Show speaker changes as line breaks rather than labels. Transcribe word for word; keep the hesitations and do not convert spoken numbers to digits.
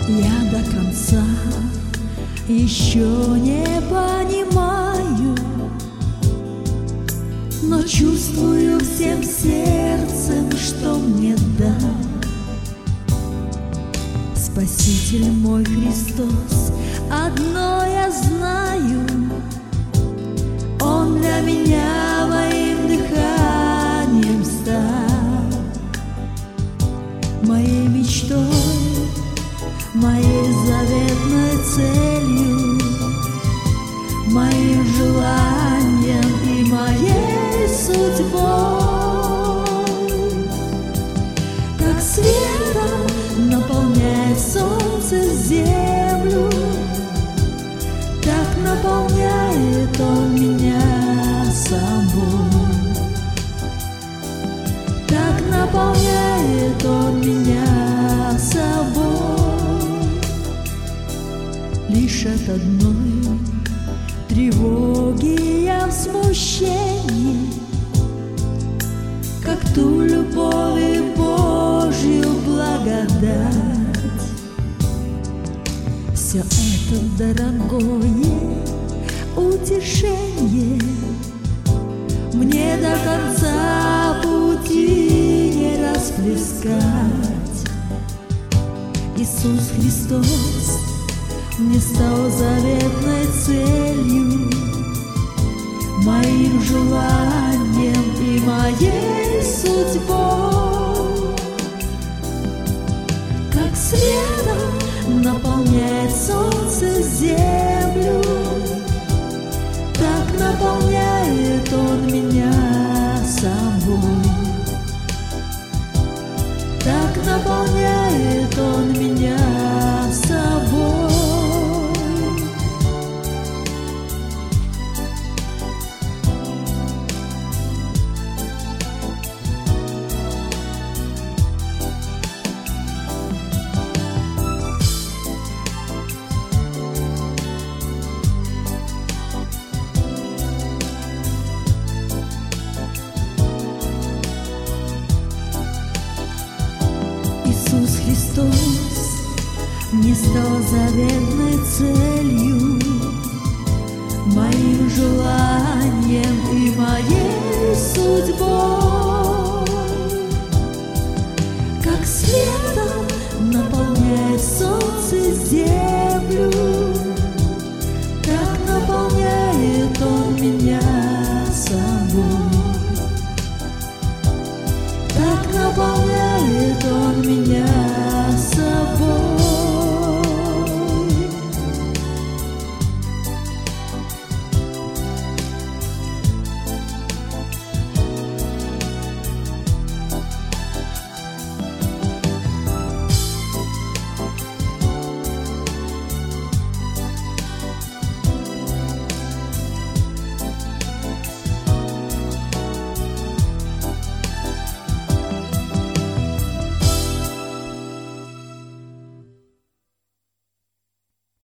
Я до конца еще не понимаю, но чувствую всем сердцем, что мне дан Спаситель мой Христос. Одно я знаю, Он для меня моим дыханием стал, моей мечтой, моей заветной целью, моим желанием и моей судьбой. Как светом наполняет солнце землю, так наполняет Он меня собой. Так наполняет Он меня собой. Лишь от одной тревоги я в смущении, как ту любовь и Божью благодать. Все это дорогое утешение мне до конца пути не расплескать. Иисус Христос мне стал заветной целью, моим желанием и моей судьбой. Как светом наполняет солнце землю, так наполняет Он меня собой. Так наполняет Он меня собой. Иисус Христос мне стал заветной целью, моим желанием и моей судьбой. Как светом наполняет солнце землю,